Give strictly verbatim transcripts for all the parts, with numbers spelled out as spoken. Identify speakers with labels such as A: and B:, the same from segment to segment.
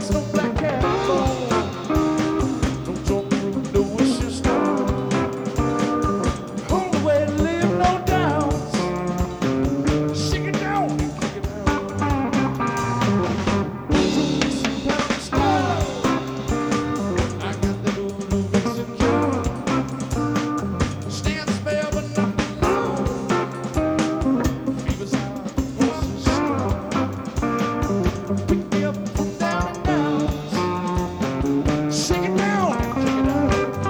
A: wax, no black cat, no. No talking room, no wishing star. Only way to live, no doubts. Shake it down and kick it out. I got that old Lou Vixen job. Stand spell, but not for long. Fever's high, pulses strong. Pick me up from down and out. Shake it down and kick it out.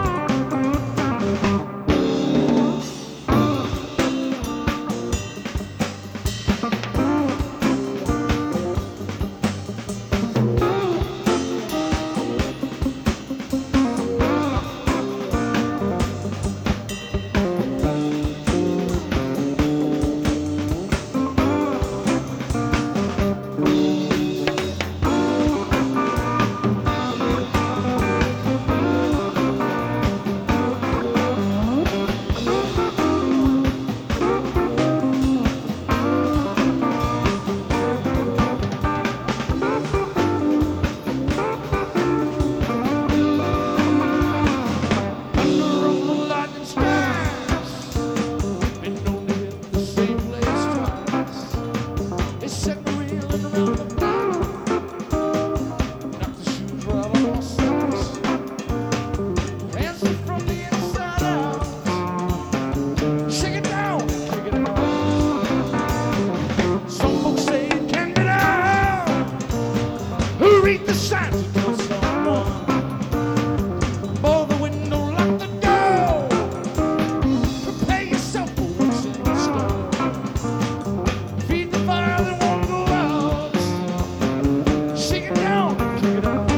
A: Read the signs and tell someone. Bowl the window, lock the door. Prepare yourself for what's in store. Feed the fire that won't go out. Shake it down and kick it out.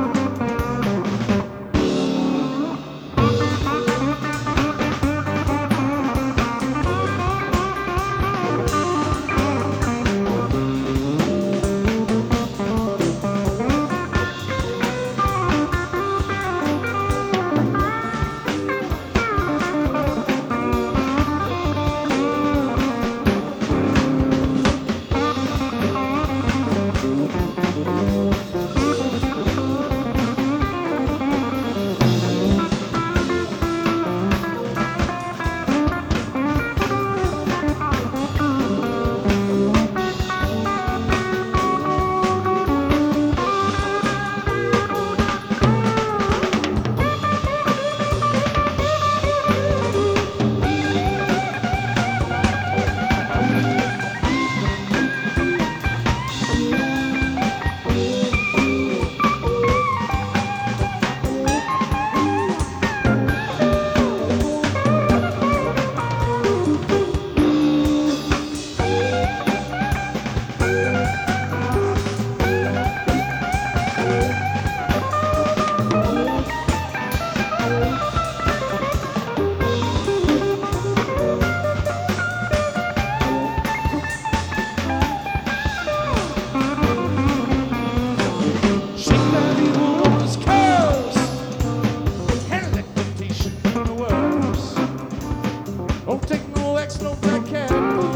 A: Don't take no X, no black cat,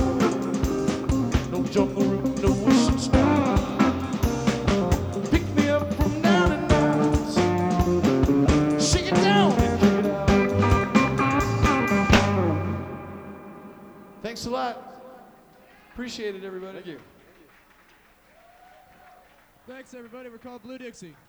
A: no jungle root, no wishing star. Pick me up from down and out. Shake it down and kick it out. Thanks a lot. Appreciate it, everybody.
B: Thank you.
C: Thanks, everybody. We're called Blue Dixie.